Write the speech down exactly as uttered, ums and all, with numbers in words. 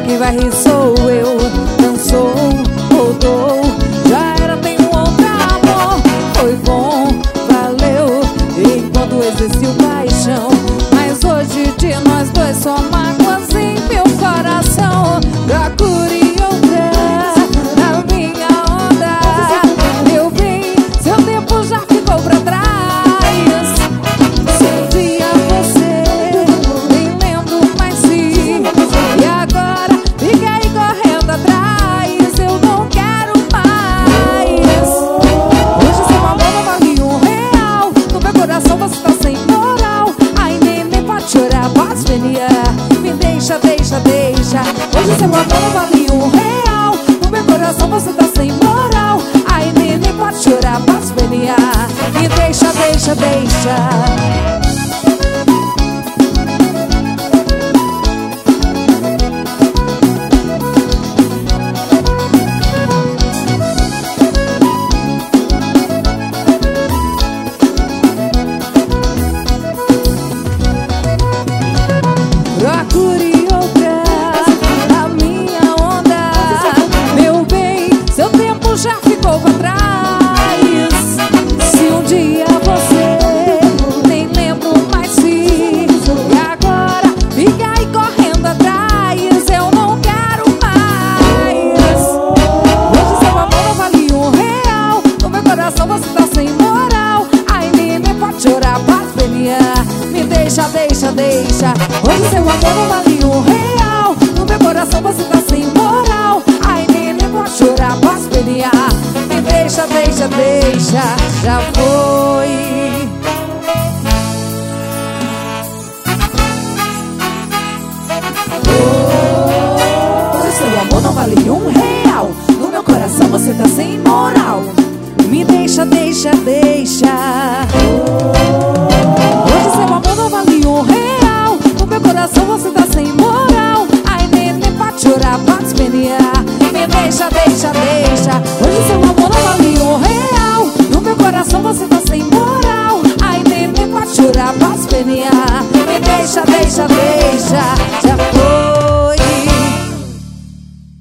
quem vai rir sou eu. Dançou, rodou, já era, tem um outro amor. Foi bom, valeu, enquanto existiu paixão. Mas hoje de nós dois só mágoas em meu coração. Procure outra na minha onda, meu bem, seu tempo já ficou pra trás. Se um dia você nem lembro mais se, e agora fica aí correndo atrás, eu não quero mais. Hoje seu amor não vale um real, no meu coração você tá sem moral. Ai, neném, pode chorar, pode pelear, me deixa, deixa, deixa. Hoje seu amor não vale um real, no meu coração você tá sem moral. Ai, neném, pode chorar, pode pelear, me deixa, deixa, deixa. Procure outra na minha onda, meu bem, seu tempo já ficou pra trás. Se um dia você nem lembro mais se, e agora fica aí correndo atrás, eu não quero mais. Hoje seu amor não vale um real, no meu coração você tá sem moral. Ai, neném, pode chorar, pode pelear, me deixa, deixa, deixa. Hoje seu amor não vale um real, no meu coração você tá sem moral. Ai, neném, pode chorar, pode pelear, me deixa, deixa, deixa. Já foi. Hoje seu amor não vale um real, no meu coração você tá sem moral. Me deixa, deixa, deixa. Hoje seu amor não vale um real, no meu coração você tá sem moral. Ai, neném, pode chorar, pode pelear, me deixa, deixa, deixa. Hoje seu amor não vale um real, no meu coração você tá sem moral. Ai, neném, pode chorar, pode pelear, me deixa, deixa, deixa. Já foi.